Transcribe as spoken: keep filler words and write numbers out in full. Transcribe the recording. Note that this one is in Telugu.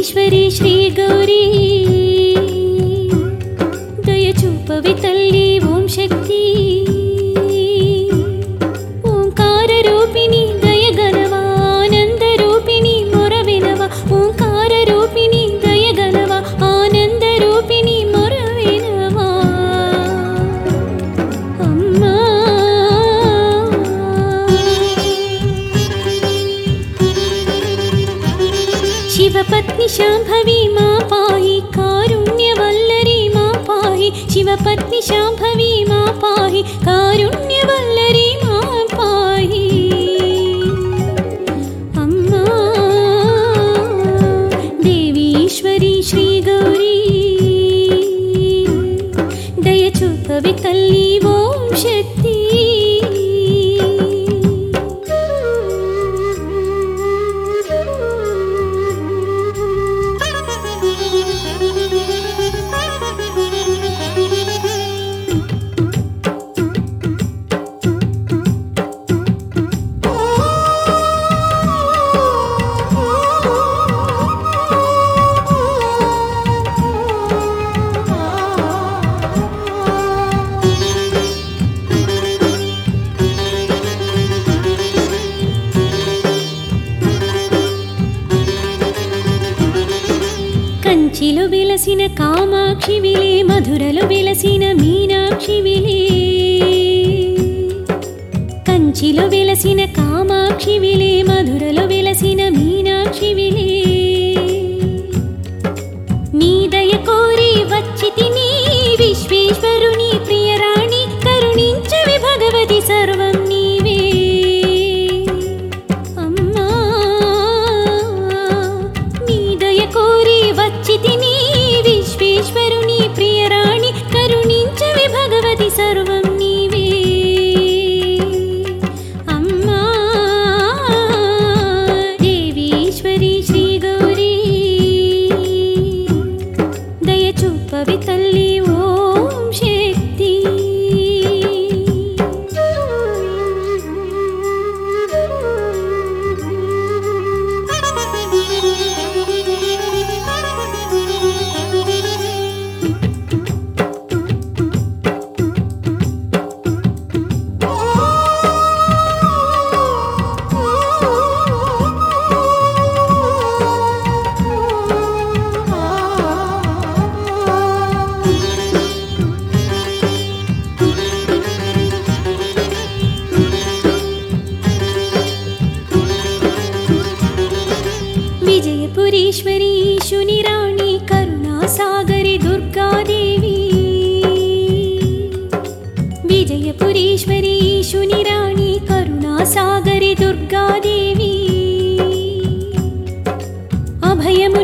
దేవీశ్వరి శ్రీ గౌరీ దయ చూపవి తల్లి ఓం శక్తి ఓంకార రూపిణి దయ గనవా ఆనంద రూపిణి మొర వినవా ఓంకార రూపిణి దయ గనవా ఆనంద రూపిణి మొర వినవా అమ్మా शिवपत्नी शांभवी मा पाहि कारुण्यवल्लरी मा पाहि शिवपत्नी शांभवी मा पाहि कारुण्यवल्लरी मा पाहि अम्मा देवीश्वरी श्री गौरी दय चूपवि तल्ली ओं शक्ति కంచిలో వెలసిన కామాక్షి విలే మధురలో వెలసిన మీనాక్షి విలే కంచిలో వెలసిన కామాక్షి విలే మధురలో వెలసిన మీనాక్షి విలే నీ దయ కోరి వచ్చితిని విశ్వేశ్వరుని ప్రియరాణి కరుణించవి భగవతి సర్వం నీవే అమ్మా నీ దయ కోరి వచ్చితిని విశ్వేశ్వరుని ప్రియరాణి కరుణించవి భగవతి సర్వం నీవే అమ్మా దేవీశ్వరి శ్రీ గౌరీ దయ చూపవి తల్లి ఓం శక్తి విజయపురీశ్వరి ఈశుని రాణి కరుణాసాగరి దుర్గాదేవి విజయపురీశ్వరి ఈశుని రాణి కరుణాసాగరి దుర్గాదేవి అభయము